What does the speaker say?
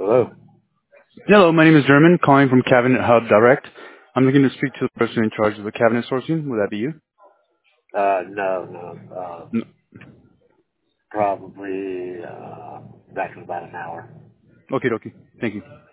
Hello? Hello, my name is German, calling from Cabinet Hub Direct. I'm looking to speak to the person in charge of the cabinet sourcing. Would that be you? No. No. Probably back in about an hour. Okay, okay. Thank you.